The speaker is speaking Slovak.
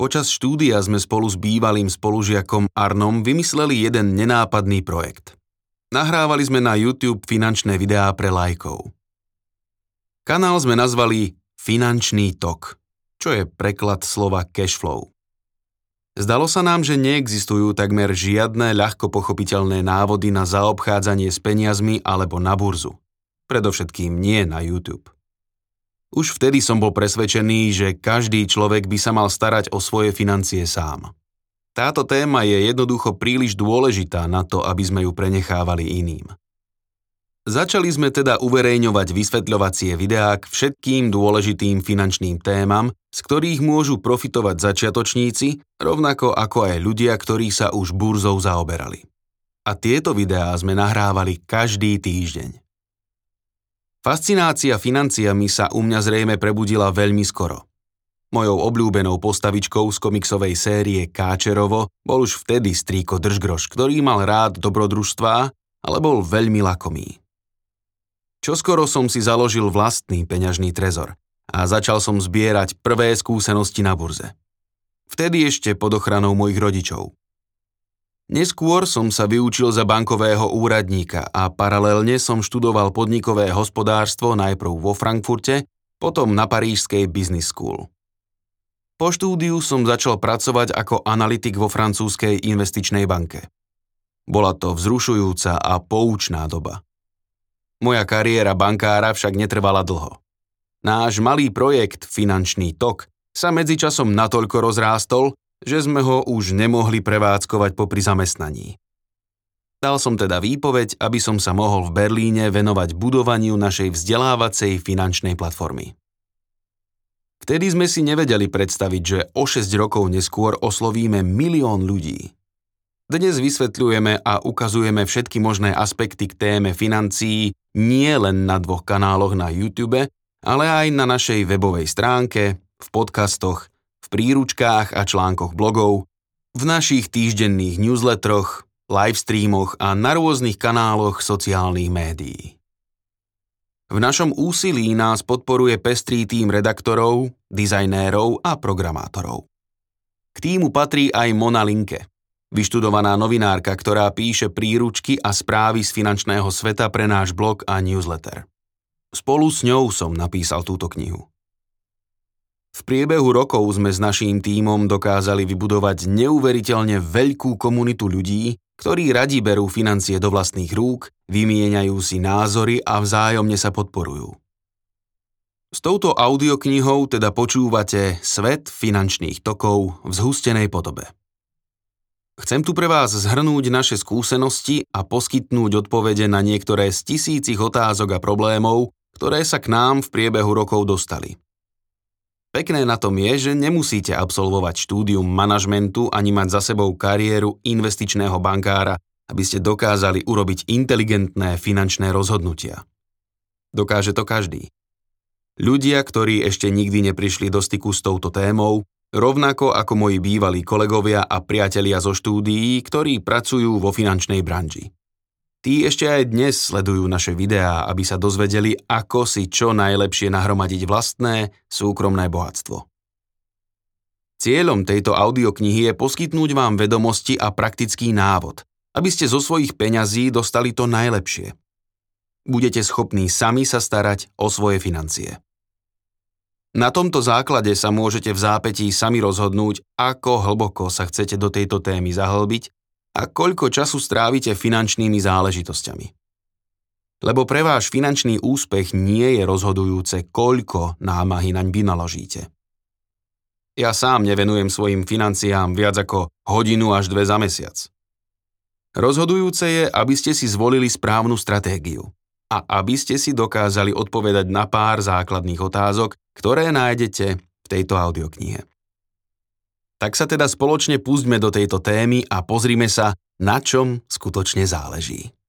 Počas štúdia sme spolu s bývalým spolužiakom Arnom vymysleli jeden nenápadný projekt. Nahrávali sme na YouTube finančné videá pre laikov. Kanál sme nazvali Finančný tok, čo je preklad slova cashflow. Zdalo sa nám, že neexistujú takmer žiadne ľahko pochopiteľné návody na zaobchádzanie s peniazmi alebo na burzu. Predovšetkým nie na YouTube. Už vtedy som bol presvedčený, že každý človek by sa mal starať o svoje financie sám. Táto téma je jednoducho príliš dôležitá na to, aby sme ju prenechávali iným. Začali sme teda uverejňovať vysvetľovacie videá k všetkým dôležitým finančným témam, z ktorých môžu profitovať začiatočníci, rovnako ako aj ľudia, ktorí sa už burzou zaoberali. A tieto videá sme nahrávali každý týždeň. Fascinácia financiami sa u mňa zrejme prebudila veľmi skoro. Mojou obľúbenou postavičkou z komiksovej série Káčerovo bol už vtedy strýko Držgroš, ktorý mal rád dobrodružstvá, ale bol veľmi lakomý. Čoskoro som si založil vlastný peňažný trezor a začal som zbierať prvé skúsenosti na burze. Vtedy ešte pod ochranou mojich rodičov. Neskôr som sa vyučil za bankového úradníka a paralelne som študoval podnikové hospodárstvo najprv vo Frankfurte, potom na parížskej Business School. Po štúdiu som začal pracovať ako analytik vo francúzskej investičnej banke. Bola to vzrušujúca a poučná doba. Moja kariéra bankára však netrvala dlho. Náš malý projekt Finančný tok sa medzičasom natoľko rozrástol, že sme ho už nemohli prevádzkovať popri zamestnaní. Dal som teda výpoveď, aby som sa mohol v Berlíne venovať budovaniu našej vzdelávacej finančnej platformy. Vtedy sme si nevedeli predstaviť, že o 6 rokov neskôr oslovíme 1 000 000 ľudí. Dnes vysvetľujeme a ukazujeme všetky možné aspekty k téme financií nie len na 2 kanáloch na YouTube, ale aj na našej webovej stránke, v podcastoch, v príručkách a článkoch blogov, v našich týždenných newsletteroch, livestreamoch a na rôznych kanáloch sociálnych médií. V našom úsilí nás podporuje pestrý tím redaktorov, dizajnérov a programátorov. K tímu patrí aj Mona Linke, vyštudovaná novinárka, ktorá píše príručky a správy z finančného sveta pre náš blog a newsletter. Spolu s ňou som napísal túto knihu. V priebehu rokov sme s naším tímom dokázali vybudovať neuveriteľne veľkú komunitu ľudí, ktorí radi berú financie do vlastných rúk, vymieňajú si názory a vzájomne sa podporujú. S touto audioknihou teda počúvate svet finančných tokov v zhustenej podobe. Chcem tu pre vás zhrnúť naše skúsenosti a poskytnúť odpovede na niektoré z tisícich otázok a problémov, ktoré sa k nám v priebehu rokov dostali. Pekné na tom je, že nemusíte absolvovať štúdium manažmentu ani mať za sebou kariéru investičného bankára, aby ste dokázali urobiť inteligentné finančné rozhodnutia. Dokáže to každý. Ľudia, ktorí ešte nikdy neprišli do styku s touto témou, rovnako ako moji bývalí kolegovia a priatelia zo štúdií, ktorí pracujú vo finančnej branži. Tí ešte aj dnes sledujú naše videá, aby sa dozvedeli, ako si čo najlepšie nahromadiť vlastné, súkromné bohatstvo. Cieľom tejto audioknihy je poskytnúť vám vedomosti a praktický návod, aby ste zo svojich peňazí dostali to najlepšie. Budete schopní sami sa starať o svoje financie. Na tomto základe sa môžete v zápätí sami rozhodnúť, ako hlboko sa chcete do tejto témy zahlbiť a koľko času strávite finančnými záležitosťami. Lebo pre váš finančný úspech nie je rozhodujúce, koľko námahy naň vynaložíte. Ja sám nevenujem svojim financiám viac ako 1 až 2 za mesiac. Rozhodujúce je, aby ste si zvolili správnu stratégiu a aby ste si dokázali odpovedať na pár základných otázok, ktoré nájdete v tejto audioknihe. Tak sa teda spoločne pustme do tejto témy a pozrime sa, na čom skutočne záleží.